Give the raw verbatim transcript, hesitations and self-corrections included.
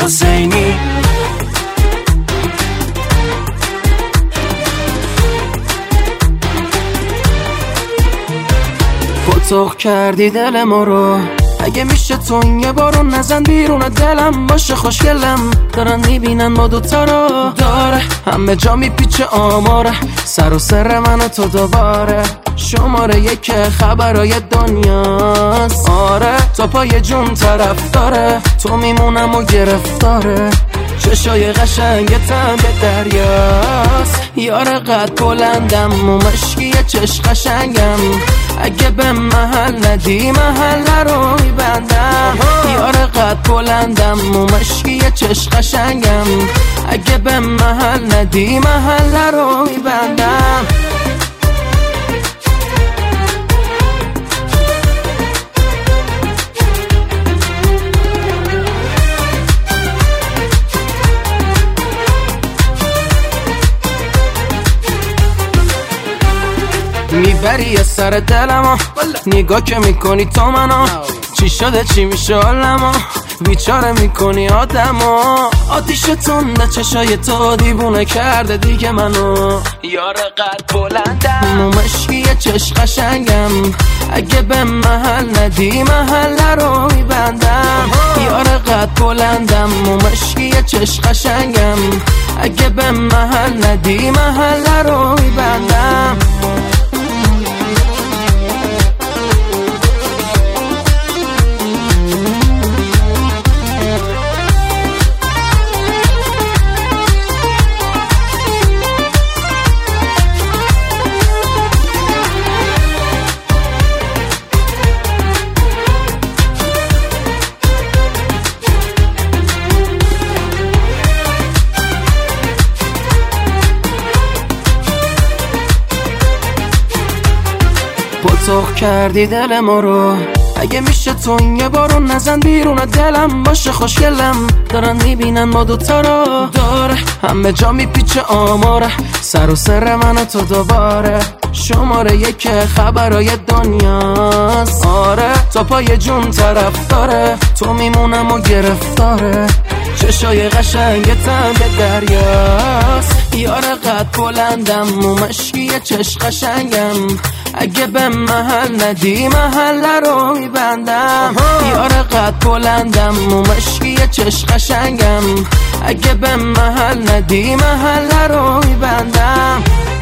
حسینی. پتوق کردی دل ما رو، اگه میشه تو یه بارون نزن بیرون دلم. باشه خوشگلم دارن میبینن ما دوتا رو، داره همه جا میپیچه آماره، سر و سر من و تو دوباره. شماره یک خبرای دنیاست، آره تا پای جون طرف داره، تو میمونم و گرفتاره. چشای قشنگتم به دریاست، یار قد بلندم و مشکی چش قشنگم. اگه به محل ندی محل رو میبندم، یار قد بلندم و مشکی چش قشنگم. اگه به محل ندی محل رو میبندم. میبری از سر دلمو، نگاه که میکنی تو منو. چی شده چی میشه حالمو، بیچاره میکنی آدمو. آتیش تنده چشای تو دیوونه کرده دیگه منو، یار قد بلندم و مشکی چش قشنگم. اگه به محل ندی محل رو میبندم، یار قد بلندم و مشکی چش قشنگم. اگه به محل ندی محل رو میبندم. پتوق کردی دل ما رو، اگه میشه تو یه بارون نزن بیرون دلم. باشه خوشگلم دارن میبینن ما دوتا رو، داره همه جا میپیچه آماره، سر و سر من و تو دوباره. شماره یک خبرای دنیاست، آره تا پای جون طرف داره، تو میمونم و گرفتاره. چشای قشنگتم به دریاست، یار قد بلندم و مشکی چش قشنگم. اگه به محل ندی محل رو میبندم، یار قد بلندم و مشکی چش قشنگم. اگه به محل ندی محل رو میبندم.